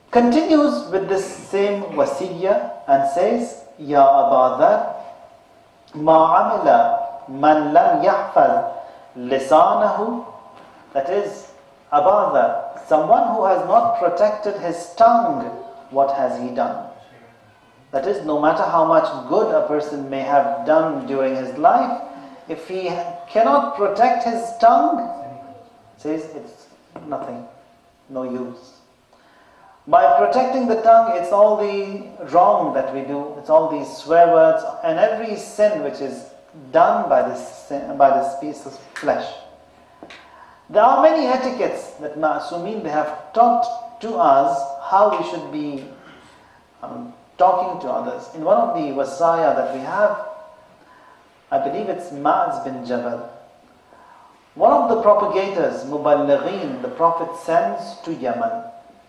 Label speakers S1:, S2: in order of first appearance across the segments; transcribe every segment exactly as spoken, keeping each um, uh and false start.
S1: Continues with this same wasiyya and says, Ya Aba Dharr, ma amila man lam yahfaz lisanahu. That is, Aba Dharr, someone who has not protected his tongue, what has he done? That is, no matter how much good a person may have done during his life, if he cannot protect his tongue, says it's nothing, no use. By protecting the tongue, it's all the wrong that we do, it's all these swear words and every sin which is done by this sin, by this piece of flesh. There are many etiquettes that Ma'sumin, they have taught to us how we should be um, talking to others. In one of the wasaya that we have, I believe it's Ma'az bin Jabal. One of the propagators, Muballighin, the Prophet sends to Yemen.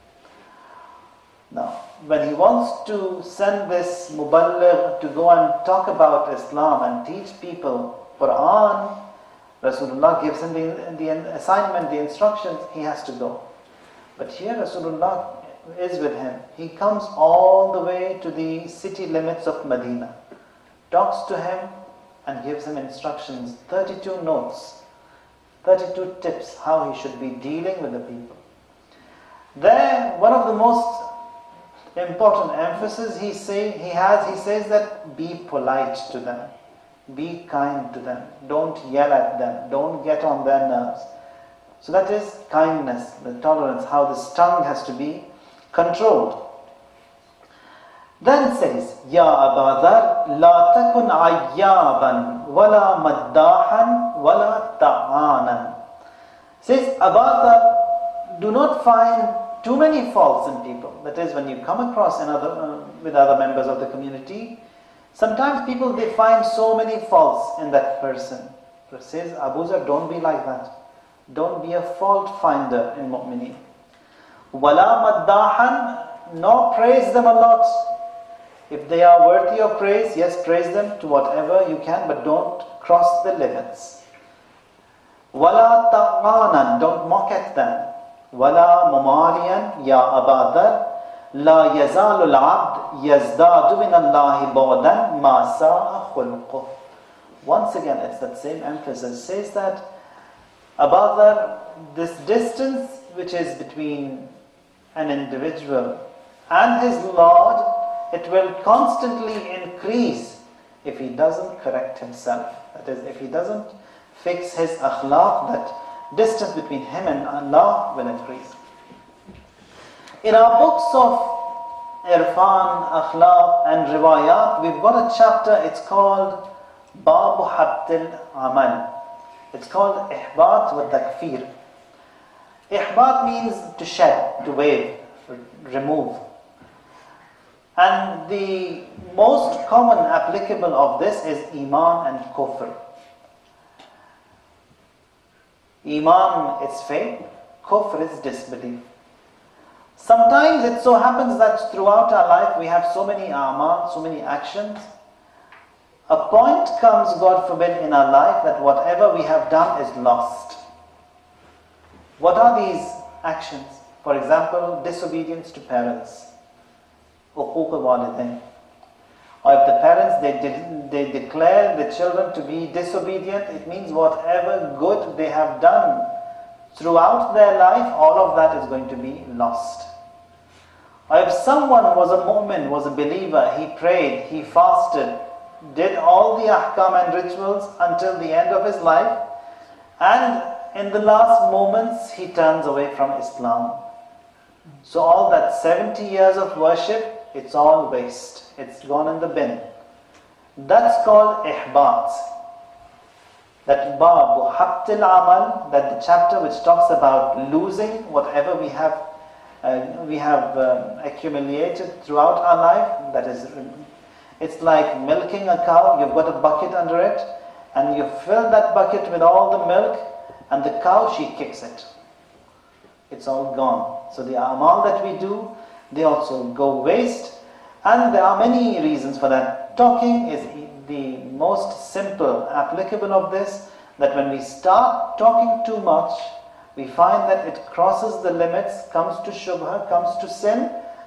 S1: Now, when he wants to send this Muballigh to go and talk about Islam and teach people Quran, Rasulullah gives him the, the assignment, the instructions, he has to go. But here Rasulullah is with him. He comes all the way to the city limits of Medina, talks to him and gives him instructions, thirty-two notes, thirty-two tips how he should be dealing with the people. There, one of the most important emphasis he say he has, he says that be polite to them, be kind to them, don't yell at them, don't get on their nerves. So that is kindness, the tolerance, how this tongue has to be controlled. Then says, Ya Aba Dharr, la takun ayyaban, wala maddahan, wala ta'anan. Says, Aba Dharr, do not find too many faults in people. That is, when you come across another, uh, with other members of the community, sometimes people, they find so many faults in that person. But says, Abu Dharr, don't be like that. Don't be a fault finder in mu'mineen. Wala maddahan, nor praise them a lot. If they are worthy of praise, yes, praise them to whatever you can, but don't cross the limits. Wala ta'anan, don't mock at them. Wala mumariyan, ya Aba Dharr, la yazalu al-abd yazdadu min Allahi ba'dan ma sa'a khulquh. Once again, it's that same emphasis. It says that Aba Dharr, this distance which is between an individual and his Lord, it will constantly increase if he doesn't correct himself. That is, if he doesn't fix his akhlaq, that distance between him and Allah will increase. In our books of Irfan, Akhlaq and Riwayat, we've got a chapter, it's called Babu Habtil Amal. It's called Ihbat wa Takfir. Ihbat means to shed, to wave, remove. And the most common applicable of this is Iman and Kufr. Iman is faith, Kufr is disbelief. Sometimes it so happens that throughout our life we have so many amal, so many actions. A point comes, God forbid, in our life that whatever we have done is lost. What are these actions? For example, disobedience to parents. Uquq al-walidain. Or if the parents, they, de- they declare the children to be disobedient, it means whatever good they have done throughout their life, all of that is going to be lost. Or if someone was a mu'min, was a believer, he prayed, he fasted, did all the ahkam and rituals until the end of his life, and in the last moments he turns away from Islam. So all that seventy years of worship, it's all waste. It's gone in the bin. That's called ihbat. That Babu Habtil Amal, that the chapter which talks about losing whatever we have uh, we have um, accumulated throughout our life. That is, it's like milking a cow. You've got a bucket under it, and you fill that bucket with all the milk, and the cow, she kicks it. It's all gone. So the amal that we do, they also go waste. And there are many reasons for that. Talking is the most simple applicable of this, that when we start talking too much, we find that it crosses the limits, comes to shubha, comes to sin,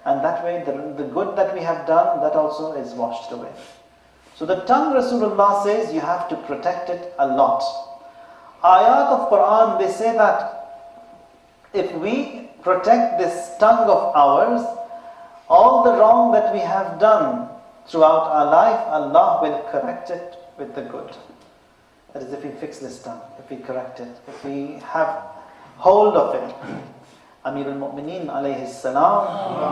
S1: and that way the, the good that we have done, that also is washed away. So the tongue, Rasulullah says, you have to protect it a lot. Ayat of Quran, they say that if we protect this tongue of ours, all the wrong that we have done throughout our life, Allah will correct it with the good. That is, if we fix this tongue, if we correct it, if we have hold of it. Amir al-Mu'mineen alayhi salam,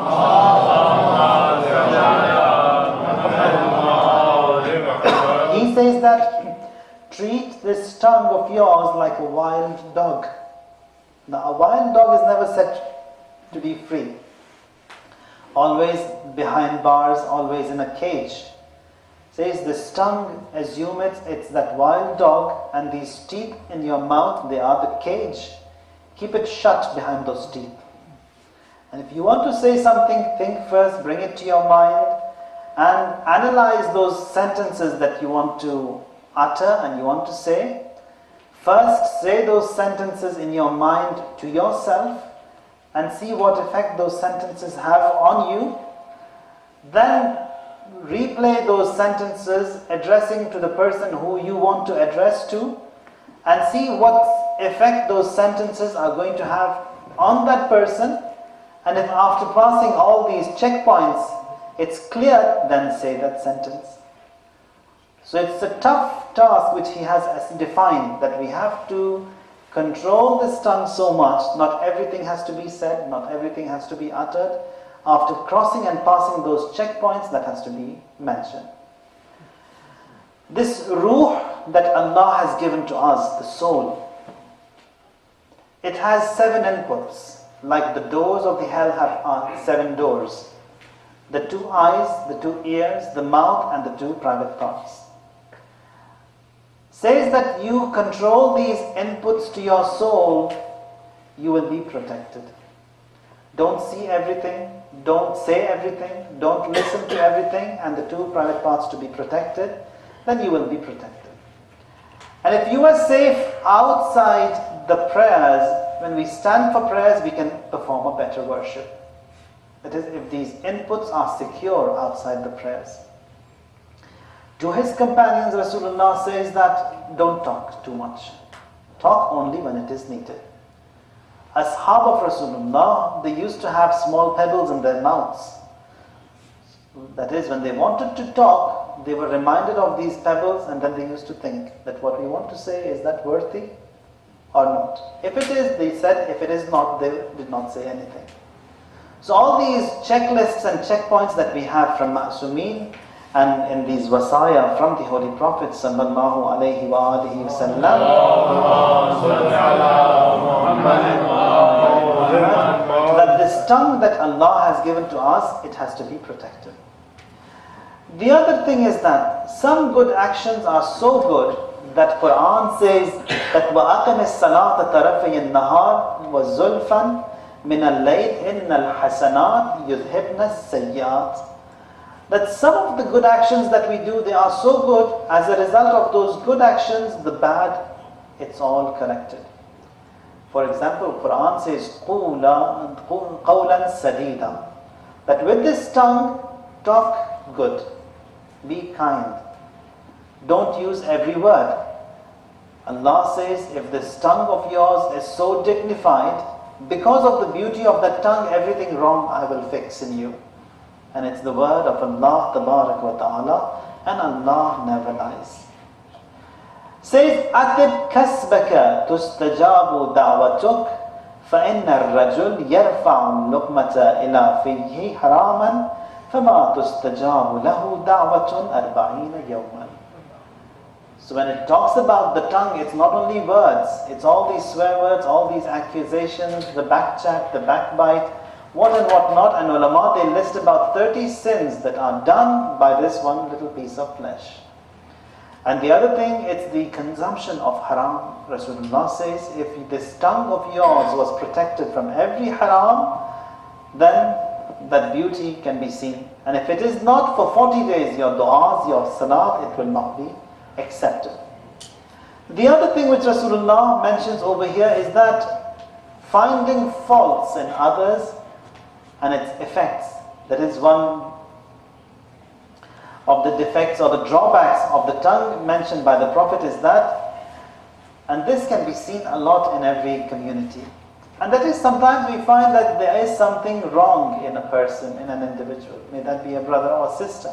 S1: he says that treat this tongue of yours like a wild dog. Now, a wild dog is never set to be free. Always behind bars, always in a cage. Says this tongue, assume it, it's that wild dog, and these teeth in your mouth, they are the cage. Keep it shut behind those teeth. And if you want to say something, think first, bring it to your mind, and analyze those sentences that you want to utter and you want to say. First, say those sentences in your mind to yourself and see what effect those sentences have on you. Then replay those sentences addressing to the person who you want to address to, and see what effect those sentences are going to have on that person. And if after passing all these checkpoints it's clear, then say that sentence. So it's a tough task which he has defined, that we have to control this tongue so much. Not everything has to be said, not everything has to be uttered. After crossing and passing those checkpoints, that has to be mentioned. This ruh that Allah has given to us, the soul, it has seven inputs. Like the doors of the hell have uh, seven doors. The two eyes, the two ears, the mouth, and the two private parts. Says that you control these inputs to your soul, you will be protected. Don't see everything, don't say everything, don't listen to everything, and the two private parts to be protected, then you will be protected. And if you are safe outside the prayers, when we stand for prayers, we can perform a better worship. That is, if these inputs are secure outside the prayers. To his companions, Rasulullah says that don't talk too much. Talk only when it is needed. Ashab of Rasulullah, they used to have small pebbles in their mouths. That is, when they wanted to talk, they were reminded of these pebbles, and then they used to think that what we want to say, is that worthy or not? If it is, they said. If it is not, they did not say anything. So all these checklists and checkpoints that we have from Ma'sumeen and in these wasaya from the Holy Prophet sallallahu alayhi wa alihi wa sallam, that this tongue that Allah has given to us, it has to be protected. The other thing is that some good actions are so good that Quran says that وَأَقِمِ الصَّلَاةَ طَرَفَيِ النَّهَارِ وَزُلْفًا مِنَ اللَّيْلِ إِنَّ الْحَسَنَاتِ يُذْهِبْنَ السَّيِّئَاتِ. That some of the good actions that we do, they are so good, as a result of those good actions, the bad, it's all corrected. For example, Quran says قَوْلًا سَدِيدًا, that with this tongue, talk good, be kind, don't use every word. Allah says, if this tongue of yours is so dignified, because of the beauty of that tongue, everything wrong I will fix in you. And it's the word of Allah Tabarak wa Ta'ala, and Allah never lies. Says, أَتِبْ كَسْبَكَ تُسْتَجَابُ دَعْوَتُكَ فَإِنَّ الرَّجُلْ يَرْفَعُ اللُّقْمَةَ إِلَى فِيهِ حَرَامًا فَمَا تُسْتَجَابُ لَهُ دَعْوَةٌ أَرْبَعِينَ يَوْمًا. So when it talks about the tongue, it's not only words, it's all these swear words, all these accusations, the backchat, the backbite, what and what not. And ulama, they list about thirty sins that are done by this one little piece of flesh. And the other thing, it's the consumption of haram. Rasulullah says, if this tongue of yours was protected from every haram, then that beauty can be seen. And if it is not, for forty days, your du'as, your salat, it will not be accepted. The other thing which Rasulullah mentions over here is that finding faults in others and its effects, That is one of the defects or the drawbacks of the tongue mentioned by the Prophet is that, and this can be seen a lot in every community, and that is sometimes we find that there is something wrong in a person, in an individual, may that be a brother or sister.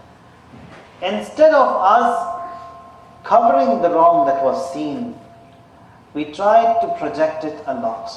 S1: Instead of us covering the wrong that was seen, we try to project it a lot.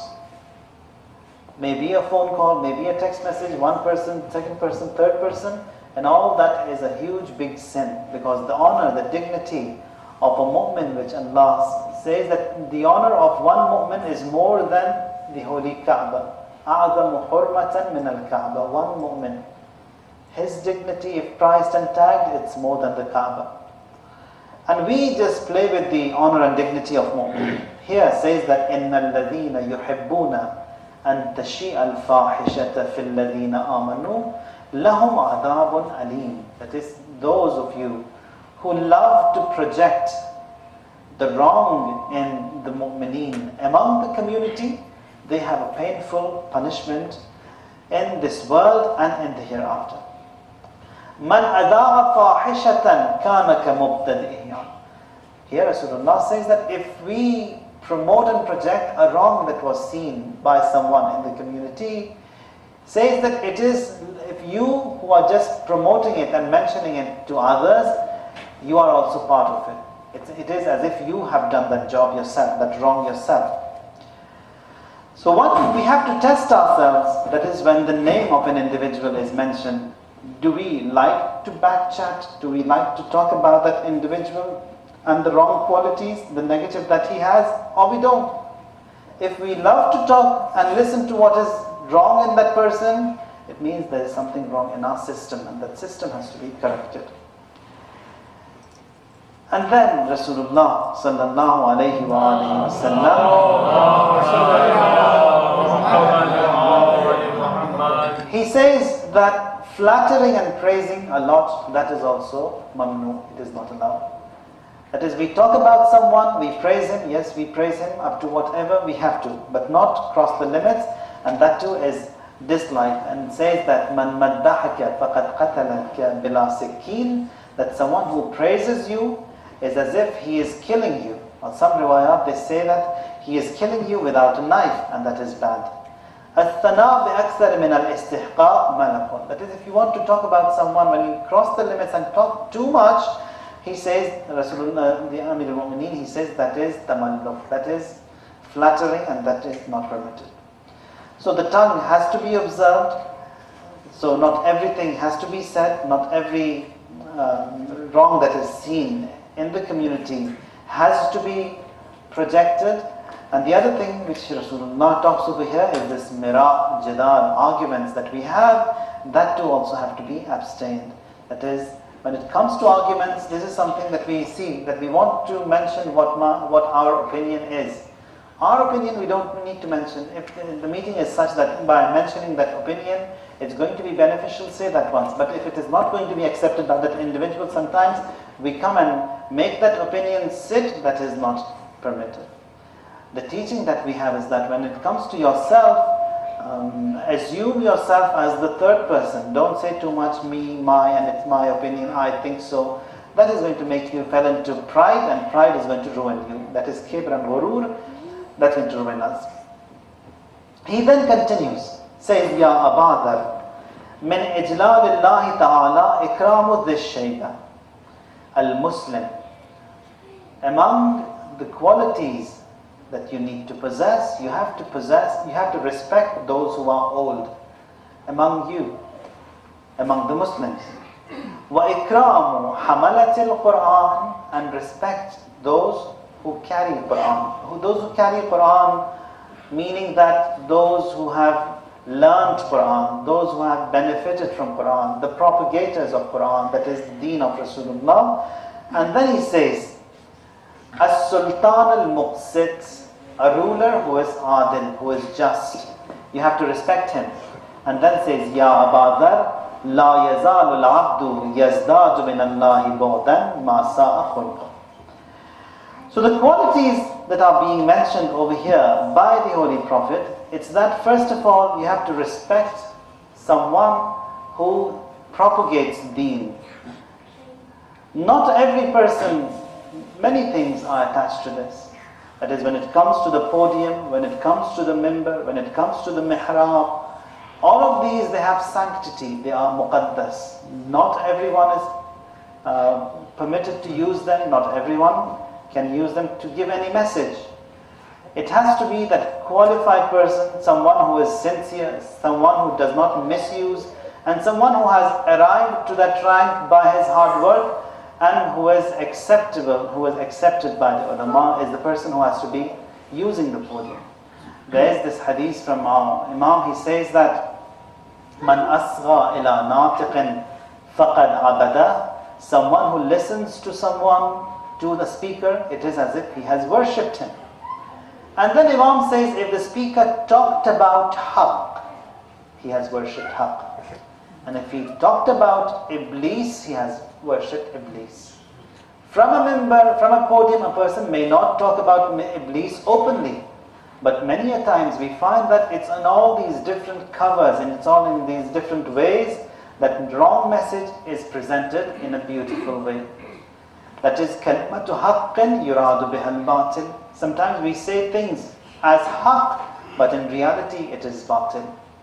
S1: Maybe a phone call, maybe a text message, one person, second person, third person, and all that is a huge big sin, because the honor, the dignity of a mu'min, which Allah says that the honor of one mu'min is more than the holy Kaaba. أَعْظَمُ حُرْمَةً مِنَ الْكَعْبَةِ. One mu'min, his dignity, if priced and tagged, it's more than the Kaaba. And we just play with the honor and dignity of mu'min. Here says that إِنَّ الَّذِينَ يُحِبُّونَ أَن تَشِيءَ الْفَاحِشَةَ فِي الَّذِينَ آمَنُوا لَهُمْ عَذَابٌ أَلِيمٌ. That is, those of you who love to project the wrong in the mu'mineen among the community, they have a painful punishment in this world and in the hereafter. مَنْ أَذَاعَ فَاحِشَةً كَانَ كَمُبْتَدِئِهَا. Here Rasulullah says that if we promote and project a wrong that was seen by someone in the community, says that it is, if you who are just promoting it and mentioning it to others, you are also part of it. It, it is as if you have done that job yourself, that wrong yourself. So what we have to test ourselves, that is when the name of an individual is mentioned, do we like to backchat? Do we like to talk about that individual and the wrong qualities, the negative that he has, or we don't? If we love to talk and listen to what is wrong in that person, it means there is something wrong in our system, and that system has to be corrected. And then Rasulullah sallallahu alayhi wa sallam, he says that flattering and praising a lot, that is also mamnu, it is not allowed. That is, we talk about someone, we praise him, yes, we praise him up to whatever we have to, but not cross the limits, and that too is disliked. And says that man maddahaka faqad qatalaka bila sikkin, that someone who praises you is as if he is killing you. On some riwayat they say that he is killing you without a knife, and that is bad. الثناء بأكثر من الاستحقاق ملك. That is, if you want to talk about someone, when you cross the limits and talk too much, he says, Rasulullah, the Amir al-Mu'mineen, he says that is tamalluk, that is flattering, and that is not permitted. So the tongue has to be observed. So not everything has to be said, not every um, wrong that is seen in the community has to be projected. And the other thing which Rasulullah talks over here is this mira, jadal, arguments that we have, that too also have to be abstained. That is, when it comes to arguments, this is something that we see, that we want to mention what, ma, what our opinion is. Our opinion we don't need to mention. If the meeting is such that by mentioning that opinion, it's going to be beneficial, say that once. But if it is not going to be accepted by that individual, sometimes we come and make that opinion sit, that is not permitted. The teaching that we have is that when it comes to yourself, um, assume yourself as the third person. Don't say too much me, my, and it's my opinion, I think so. That is going to make you fall into pride, and pride is going to ruin you. That is kibr and ghurur. That's going to ruin us. He then continues, says, Ya Abadar, min ijlalillahi ta'ala ikramu dhishayba, al-Muslim. Among the qualities that you need to possess, you have to possess, you have to respect those who are old among you, among the Muslims. Wa ikramu hamalatil Quran, and respect those who carry Quran. Who, those who carry Quran, meaning that those who have learned Quran, those who have benefited from Quran, the propagators of Quran, that is the deen of Rasulullah. And then he says, As-Sultan al-Muqsit, a ruler who is adil, who is just. You have to respect him. And then says, Ya Abadar, La yazalu al-abdu yazdadu min Allahi bu'dan ma sa'a khulqa. So the qualities that are being mentioned over here by the Holy Prophet, it's that first of all, you have to respect someone who propagates deen. Not every person, many things are attached to this. That is, when it comes to the podium, when it comes to the minbar, when it comes to the mihrab, all of these, they have sanctity, they are muqaddas. Not everyone is uh, permitted to use them, not everyone can use them to give any message. It has to be that qualified person, someone who is sincere, someone who does not misuse, and someone who has arrived to that rank by his hard work, and who is acceptable, who is accepted by the ulama, is the person who has to be using the podium. There is this hadith from our Imam, he says that Man asgha ila natiqin faqad abada. Someone who listens to someone, to the speaker, it is as if he has worshipped him. And then Imam says, if the speaker talked about haqq, he has worshipped haqq. And if he talked about Iblis, he has worshipped Iblis. From a minbar, from a podium, a person may not talk about Iblis openly. But many a times we find that it's in all these different covers and it's all in these different ways that wrong message is presented in a beautiful way. That is, kalimatu haqqin yuradu bihal batil. Sometimes we say things as haqq, but in reality it is batil.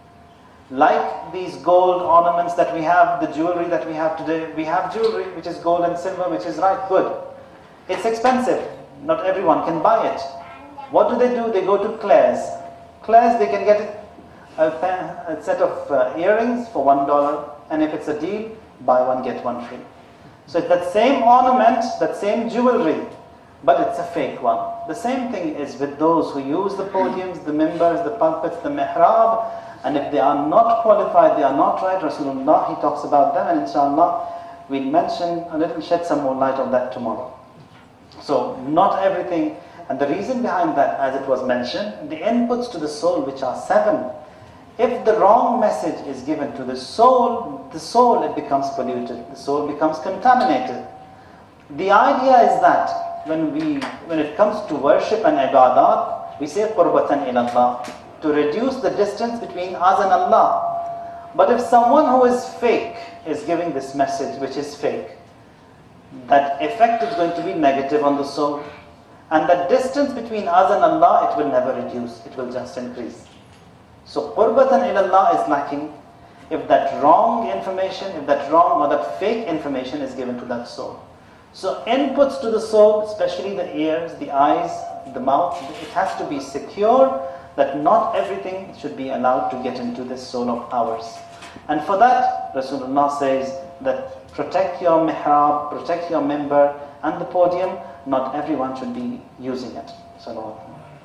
S1: Like these gold ornaments that we have, the jewelry that we have today, we have jewelry which is gold and silver, which is right, good. It's expensive. Not everyone can buy it. What do they do? They go to Claire's. Claire's, they can get a, a set of uh, earrings for one dollar, and if it's a deal, buy one, get one free. So it's that same ornament, that same jewelry, but it's a fake one. The same thing is with those who use the podiums, the minbars, the pulpits, the mihrab, and if they are not qualified, they are not right, Rasulullah, he talks about them, and inshallah, we'll mention a little, shed some more light on that tomorrow. So, not everything, and the reason behind that, as it was mentioned, the inputs to the soul, which are seven, if the wrong message is given to the soul, the soul, it becomes polluted, the soul becomes contaminated. The idea is that when we, when it comes to worship and ibadat, we say qurbatan ila Allah, to reduce the distance between us and Allah. But if someone who is fake is giving this message, which is fake, that effect is going to be negative on the soul. And that distance between us and Allah, it will never reduce, it will just increase. So qurbatan ilallah is lacking if that wrong information, if that wrong or that fake information is given to that soul. So inputs to the soul, especially the ears, the eyes, the mouth, it has to be secure, that not everything should be allowed to get into this soul of ours. And for that, Rasulullah says that protect your mihrab, protect your minbar and the podium, not everyone should be using it. Salawat.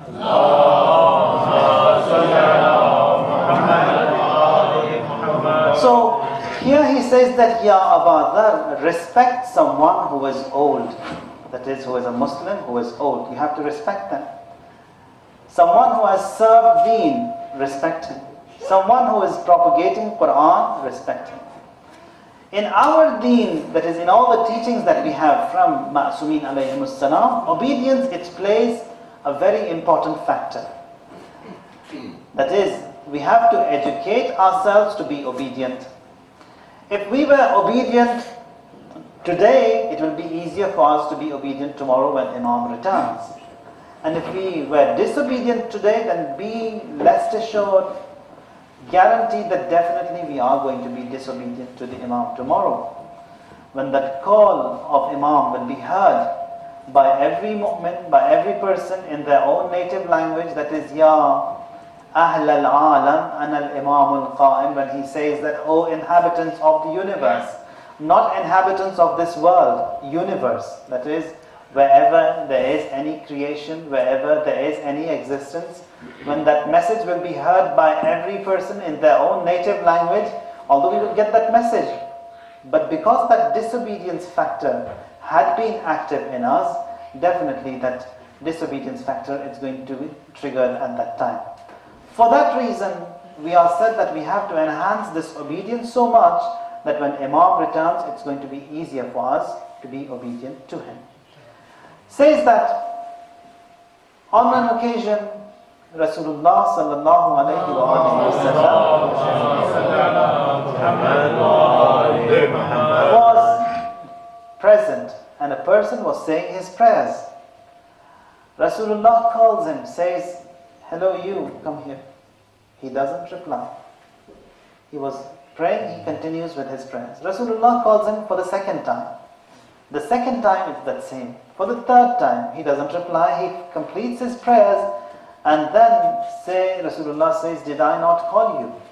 S1: So here he says that Ya Aba Dharr, respect someone who is old. That is, who is a Muslim, who is old. You have to respect them. Someone who has served deen, respect him. Someone who is propagating Quran, respect him. In our deen, that is in all the teachings that we have from Ma'sumin alayhimus salam, obedience, it plays a very important factor. That is, we have to educate ourselves to be obedient. If we were obedient today, it will be easier for us to be obedient tomorrow when Imam returns. And if we were disobedient today, then be rest assured, guaranteed that definitely we are going to be disobedient to the Imam tomorrow. When that call of Imam will be heard by every mu'min, by every person in their own native language, that is, Ya Ahl al-Alam an al-Imam al-Qa'im, when he says that, O inhabitants of the universe, not inhabitants of this world, universe, that is, wherever there is any creation, wherever there is any existence, when that message will be heard by every person in their own native language, although we will get that message, but because that disobedience factor had been active in us, definitely that disobedience factor is going to be triggered at that time. For that reason, we are said that we have to enhance this obedience so much that when Imam returns, it's going to be easier for us to be obedient to him. Says that on an occasion, Rasulullah sallallahu alayhi wa sallam person was saying his prayers. Rasulullah calls him, says, hello you, come here. He doesn't reply. He was praying, he continues with his prayers. Rasulullah calls him for the second time. The second time it's that same. For the third time, he doesn't reply, he completes his prayers, and then say, Rasulullah says, did I not call you?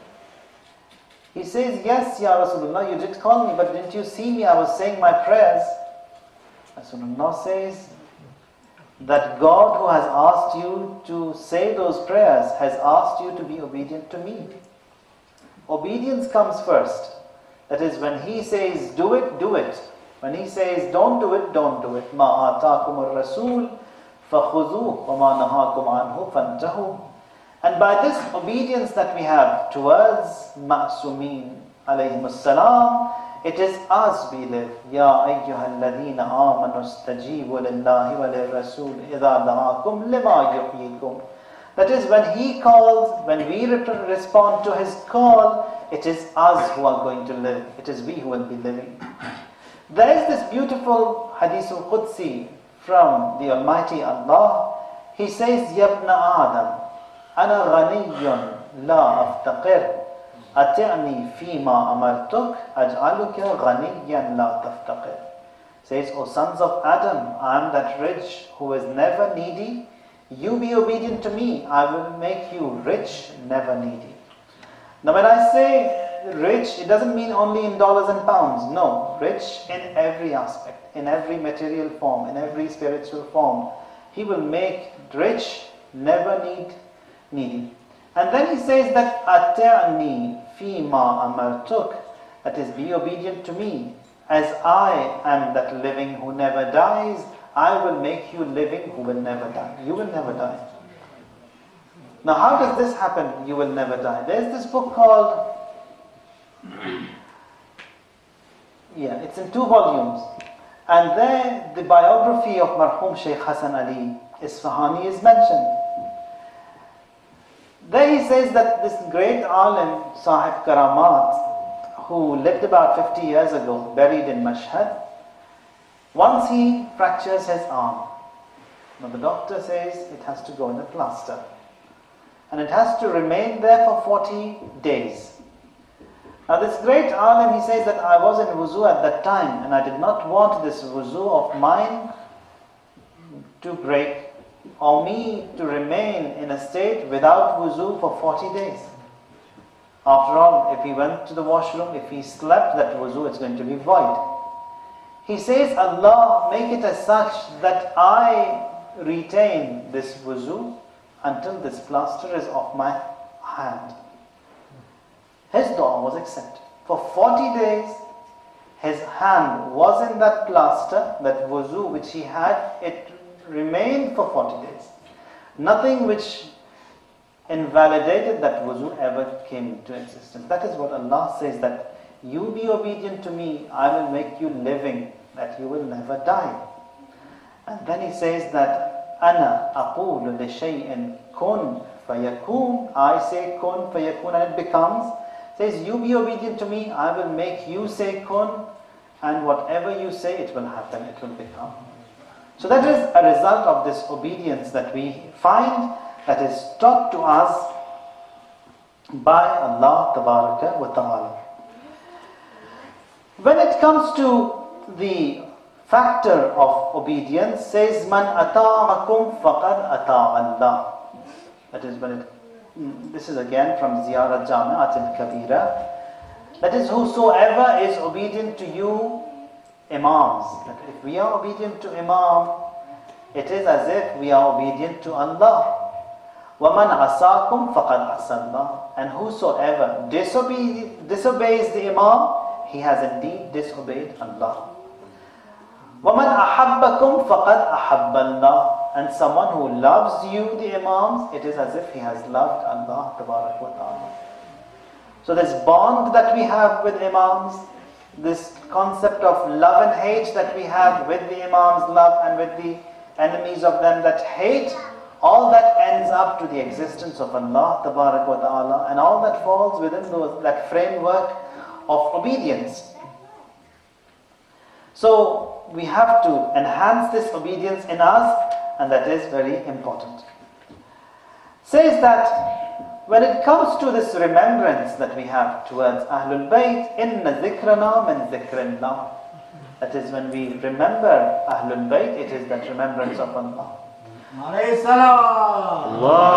S1: He says, yes, Ya Rasulullah, you did call me, but didn't you see me? I was saying my prayers. Rasulullah says that God who has asked you to say those prayers has asked you to be obedient to me. Obedience comes first. That is, when he says, do it, do it. When he says, don't do it, don't do it. مَا آتَاكُمُ الرَّسُولُ فَخُذُوهُ وَمَا نَهَاكُمْ عَنْهُ فَانْتَهُوا. And by this obedience that we have towards Ma'sumin alayhim salam, it is us we live. Ya ayyuhal ladhina amanu istajibu lillahi wa lirrasul idha da'akum lima yuhyikum. That is, when he calls, when we respond to his call, it is us who are going to live. It is we who will be living. There is this beautiful Hadith al-Qudsi from the Almighty Allah. He says, Yabna Adam, Ana ghaniyyun la aftaqir, ati'ni fima amartuk, aj'aluka ghaniyyan la taftaqir. Says, O sons of Adam, I am that rich who is never needy. You be obedient to me, I will make you rich, never needy. Now when I say rich, it doesn't mean only in dollars and pounds. No, rich in every aspect, in every material form, in every spiritual form. He will make rich, never need needy. And then he says that Ati'ni fima amartuk, that is, be obedient to me. As I am that living who never dies, I will make you living who will never die. You will never die. Now how does this happen? You will never die. There's this book called, yeah, it's in two volumes. And there the biography of Marhum Shaykh Hasan Ali Isfahani is mentioned. There he says that this great alim, Sahib Karamat, who lived about fifty years ago, buried in Mashhad, once he fractures his arm. Now the doctor says it has to go in a plaster. And it has to remain there for forty days. Now this great alim, he says that I was in wuzu at that time, and I did not want this wuzu of mine to break, or me to remain in a state without wuzu for forty days. After all, if he went to the washroom, if he slept, that wuzu is going to be void. He says, Allah, make it as such that I retain this wuzu until this plaster is off my hand. His dua was accepted. For forty days, his hand was in that plaster, that wuzu which he had, it remained for forty days. Nothing which invalidated that wuzu ever came into existence. That is what Allah says, that you be obedient to me, I will make you living, that you will never die. And then he says that Ana aqulu li shay'in kun fayakun, I say kun fayakun, and it becomes. Says, you be obedient to me, I will make you say kun, and whatever you say, it will happen, it will become. So that is a result of this obedience that we find, that is taught to us by Allah Tabaraka wa Ta'ala. When it comes to the factor of obedience, says man ata'akum faqad ata'a Allah. That is when it, this is again from Ziyarat Jami'at al-Kabira. That is, whosoever is obedient to you, imams. That if we are obedient to imam, it is as if we are obedient to Allah. وَمَنْ عَصَاكُمْ فَقَدْ عَصَى اللَّهِ. And whosoever disobey, disobeys the imam, he has indeed disobeyed Allah. وَمَنْ أَحَبَّكُمْ فَقَدْ أَحَبَّ اللَّهِ. And someone who loves you, the imams, it is as if he has loved Allah Tabarak wa Ta'ala. So this bond that we have with imams, this concept of love and hate that we have with the imams' love and with the enemies of them that hate, all that ends up to the existence of Allah Tabarak wa Ta'ala, and all that falls within those, that framework of obedience. So we have to enhance this obedience in us, and that is very important. Says that when it comes to this remembrance that we have towards Ahlul Bayt, inna dhikrana min dhikrillah. That is, when we remember Ahlul Bayt, it is that remembrance of Allah.
S2: Alayhi salam.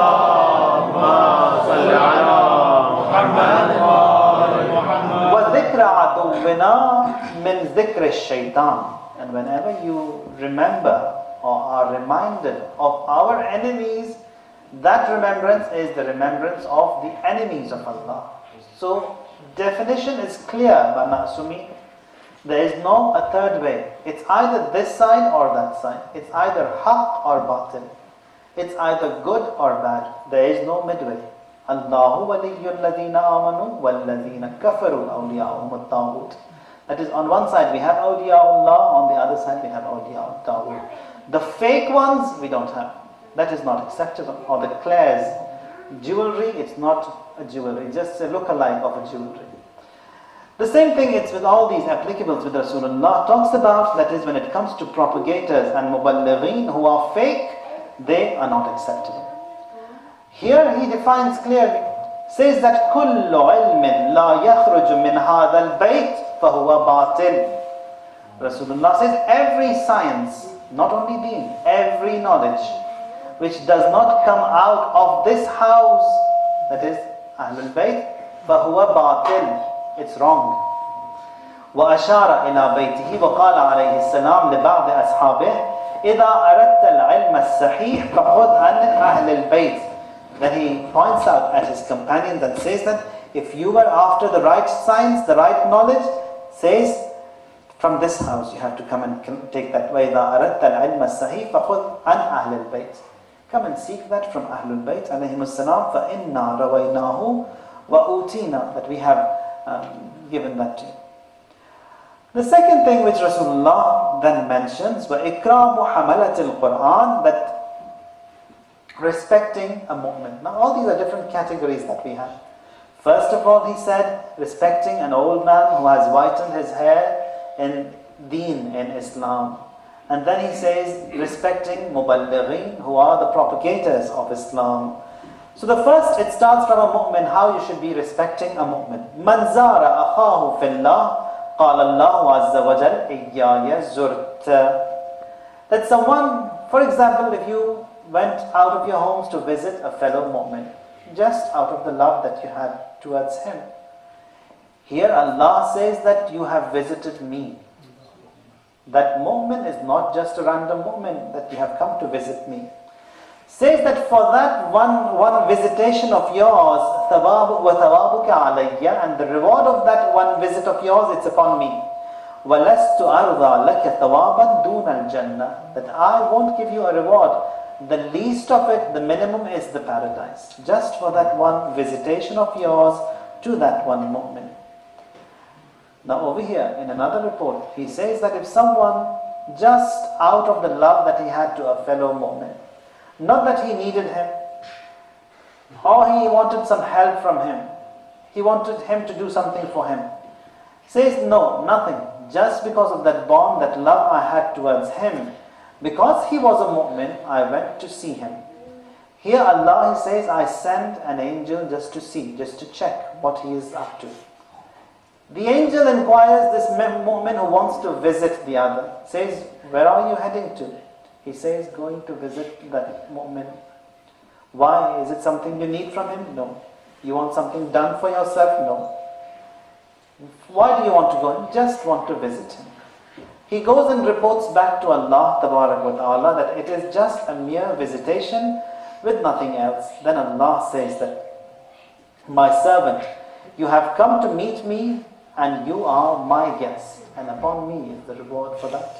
S2: Allahumma salli ala Muhammad
S1: wa dhikra aduwwina min dhikri shaitan. And whenever you remember or are reminded of our enemies, that remembrance is the remembrance of the enemies of Allah. So, definition is clear by Ma'sumi. There is no a third way. It's either this side or that side. It's either haqq or batil. It's either good or bad. There is no midway. Allahu waliyyul ladhina amanu wal ladhina kafaru awliya'uhum at-taghut. That is, on one side we have awliya'ullah, on the other side we have awliya'ut taghut. The fake ones we don't have. That is not acceptable. Or the clairs, jewelry, it's not a jewelry, just a look-alike of a jewelry. The same thing, it's with all these applicables with Rasulullah talks about, that is when it comes to propagators and muballighin who are fake, they are not acceptable. Here he defines clearly, says that كُلُّ عِلْمٍ لَا يَخْرُجُ مِنْ هَذَا الْبَيْتِ فَهُوَ بَاطِلٌ. Rasulullah says every science, not only deen, every knowledge which does not come out of this house, that is Ahlul Bayt, فَهُوَ بَاطِلٌ. It's wrong. وأشار إلى بيته وقال عليه السلام لبعض أصحابه إذا أردت العلم الصحيح فخذ عن أهل البيت. Then he points out at his companions and says that if you were after the right science, the right knowledge, says from this house you have to come and take that. وإذا أردت العلم الصحيح فخذ عن أهل البيت. Come and seek that from Ahlul Bayt عليهم السلام فإنا رويناه وأوتينا, that we have um, given that to you. The second thing which Rasulullah then mentions was ikramu hamalatil Quran, that respecting a mu'min. Now all these are different categories that we have. First of all, he said respecting an old man who has whitened his hair in deen, in Islam. And then he says respecting muballighin, who are the propagators of Islam. So the first, it starts from a mu'min, how you should be respecting a mu'min. Man zara akhahu fillah, qala Allahu azza wa jal, iyyaya zurta. That someone, for example, if you went out of your homes to visit a fellow mu'min, just out of the love that you had towards him. Here Allah says that you have visited me. That mu'min is not just a random mu'min, that you have come to visit me. Says that for that one one visitation of yours, thawabu wa thawabuka alayya, and the reward of that one visit of yours, it's upon me. وَلَسْتُ أَرْضَى لَكَ ثَوَابًا دُونَ الْجَنَّةِ. That I won't give you a reward. The least of it, the minimum is the paradise. Just for that one visitation of yours to that one mu'min. Now over here, in another report, he says that if someone just out of the love that he had to a fellow mu'min, not that he needed him, or he wanted some help from him, he wanted him to do something for him, says no, nothing, just because of that bond, that love I had towards him, because he was a mu'min, I went to see him. Here Allah, he says, I send an angel just to see, just to check what he is up to. The angel inquires this mu'min who wants to visit the other, says, where are you heading to? He says, going to visit that mu'min. Why? Is it something you need from him? No. You want something done for yourself? No. Why do you want to go? You just want to visit him. He goes and reports back to Allah Tabarak wa Ta'ala that it is just a mere visitation with nothing else. Then Allah says that, my servant, you have come to meet me and you are my guest, and upon me is the reward for that.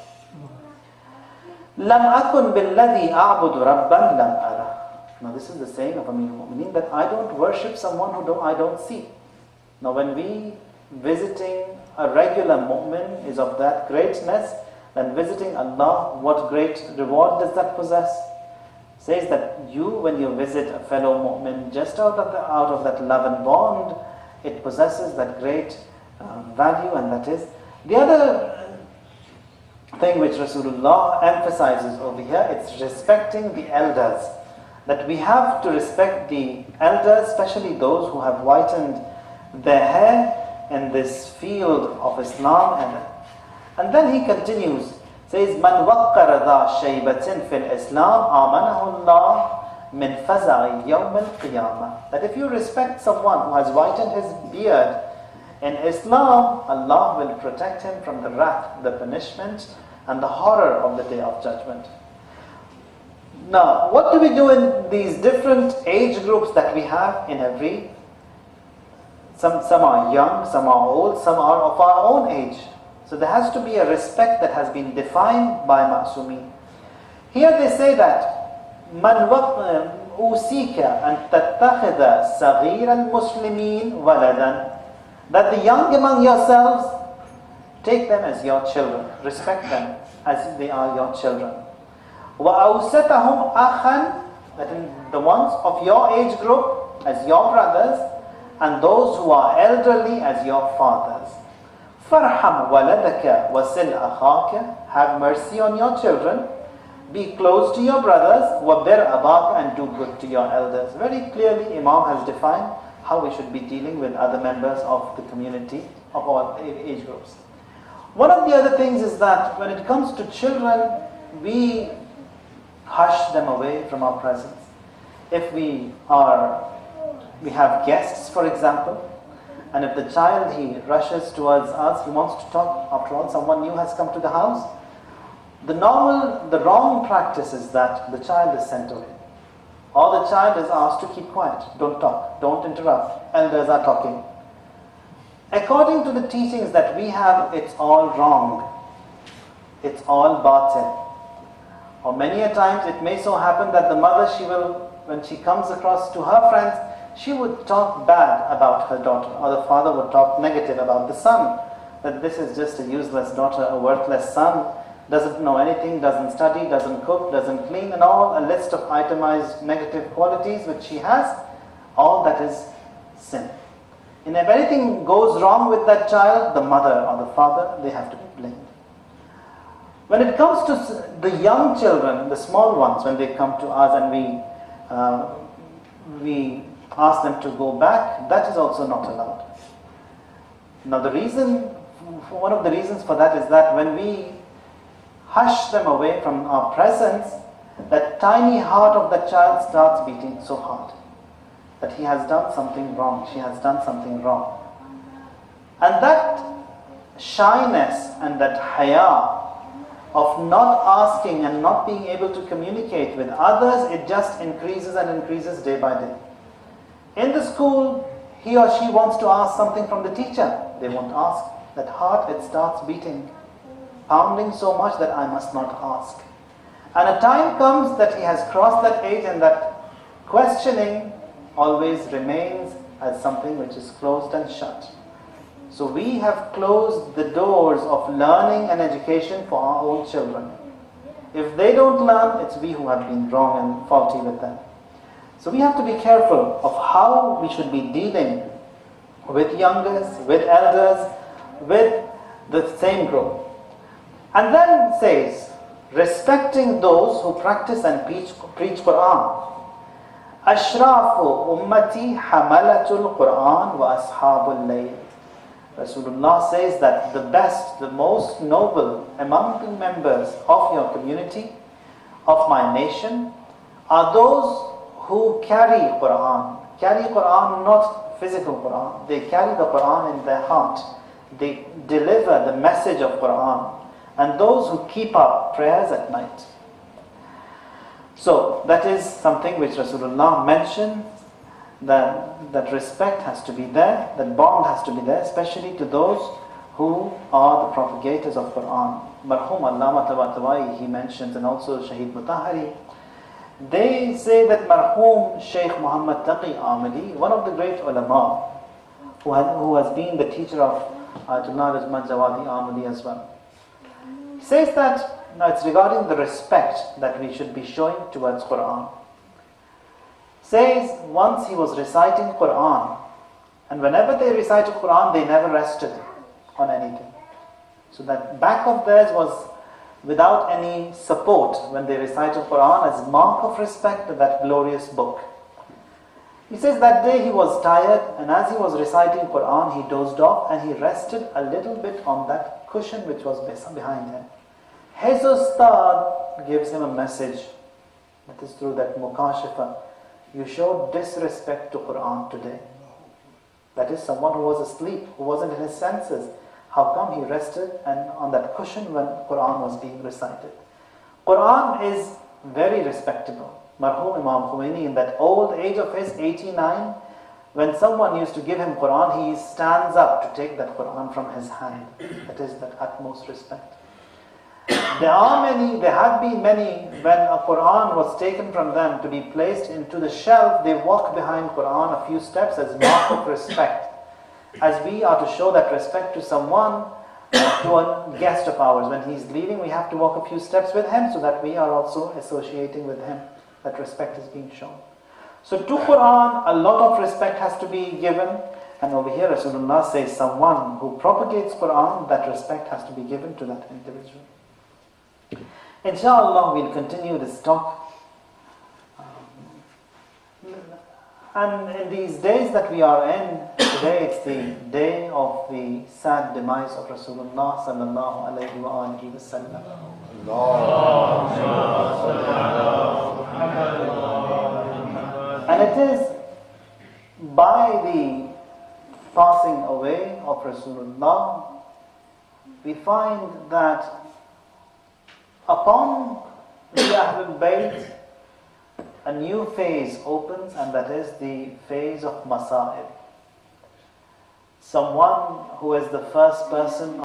S1: لَمْ أَكُنْ بِالَّذِي أَعْبُدُ رَبًّا لَمْ أَرَى. Now this is the saying of Amir al-Mu'mineen, that I don't worship someone who don't, I don't see. Now when we visiting a regular mu'min is of that greatness, then visiting Allah, what great reward does that possess? Says that you, when you visit a fellow mu'min, just out of, the, out of that love and bond, it possesses that great uh, value, and that is. The other thing which Rasulullah emphasizes over here. It's respecting the elders. That we have to respect the elders, especially those who have whitened their hair in this field of Islam. And, and then he continues, says, Man waqqara dha shaybatin fil Islam amanahu Allah min faza'i yawm al-qiyamah. That if you respect someone who has whitened his beard in Islam, Allah will protect him from the wrath, the punishment, and the horror of the day of judgment. Now, what do we do in these different age groups that we have in every? Some, some are young, some are old, some are of our own age. So there has to be a respect that has been defined by Ma'sumi. Here they say that Man usika an tattakhidha saghir al-muslimin waladan, that the young among yourselves, take them as your children, respect them as they are your children. وَأَوْسَتَهُمْ أَخًا, that is the ones of your age group as your brothers, and those who are elderly as your fathers. فَارْحَمْ وَلَدَكَ وَسِلْ أَخَاكَ, have mercy on your children, be close to your brothers, وَبِرْ أَبَاكَ, and do good to your elders. Very clearly Imam has defined how we should be dealing with other members of the community of all age groups. One of the other things is that when it comes to children, we hush them away from our presence. If we are, we have guests, for example, and if the child, he rushes towards us, he wants to talk, after all, someone new has come to the house, the normal, the wrong practice is that the child is sent away. Or the child is asked to keep quiet, don't talk, don't interrupt, elders are talking. According to the teachings that we have, it's all wrong. It's all batil. Or many a times it may so happen that the mother, she will, when she comes across to her friends, she would talk bad about her daughter, or the father would talk negative about the son, that this is just a useless daughter, a worthless son, doesn't know anything, doesn't study, doesn't cook, doesn't clean, and all a list of itemized negative qualities which she has. All that is sin. And if anything goes wrong with that child, the mother or the father, they have to be blamed. When it comes to the young children, the small ones, when they come to us and we uh, we ask them to go back, that is also not allowed. Now the reason, one of the reasons for that is that when we hush them away from our presence, that tiny heart of that child starts beating so hard that he has done something wrong, she has done something wrong. And that shyness and that haya of not asking and not being able to communicate with others, it just increases and increases day by day. In the school, he or she wants to ask something from the teacher. They won't ask. That heart, it starts beating, pounding so much that I must not ask. And a time comes that he has crossed that age, and that questioning always remains as something which is closed and shut. So we have closed the doors of learning and education for our own children. If they don't learn, it's we who have been wrong and faulty with them. So we have to be careful of how we should be dealing with youngers, with elders, with the same group. And then says, respecting those who practice and preach, preach Quran. Ashrafu ummati hamalatul Quran wa ashabul layl. Rasulullah says that the best, the most noble among the members of your community, of my nation, are those who carry Quran. Carry Quran, not physical Quran. They carry the Quran in their heart. They deliver the message of Quran. And those who keep up prayers at night. So that is something which Rasulullah mentioned, that, that respect has to be there, that bond has to be there, especially to those who are the propagators of Quran. Marhum Allama Tabatabai, he mentions, and also Shaheed Mutahari. They say that Marhum Shaykh Muhammad Taqi Amili, one of the great ulama, who, had, who has been the teacher of Ayatollah Rizman Jawadi Amili as well, says that, now it's regarding the respect that we should be showing towards Quran. Says once he was reciting Quran, and whenever they recited Quran, they never rested on anything. So that back of theirs was without any support when they recite the Quran as mark of respect to that glorious book. He says that day he was tired, and as he was reciting Quran, he dozed off and he rested a little bit on that cushion which was behind him. His Ustad gives him a message, that is through that Mukashifa. You showed disrespect to Quran today. That is someone who was asleep, who wasn't in his senses. How come he rested and on that cushion when Quran was being recited? Quran is very respectable. Marhum Imam Khomeini, in that old age of his, eighty-nine, when someone used to give him Quran, he stands up to take that Quran from his hand. That is that utmost respect. There are many, there have been many, when a Quran was taken from them to be placed into the shelf, they walk behind Quran a few steps as mark of respect. As we are to show that respect to someone, uh, to a guest of ours. When he's leaving, we have to walk a few steps with him so that we are also associating with him. That respect is being shown. So to Quran, a lot of respect has to be given. And over here, Rasulullah says, someone who propagates Quran, that respect has to be given to that individual. Inshallah, we'll continue this talk. Um, and in these days that we are in, today it's the day of the sad demise of Rasulullah sallallahu alayhi wa alihi wa sallam. And it is by the passing away of Rasulullah, we find that upon the Ahlul Bayt, a new phase opens, and that is the phase of Masa'ib. Someone who is the first person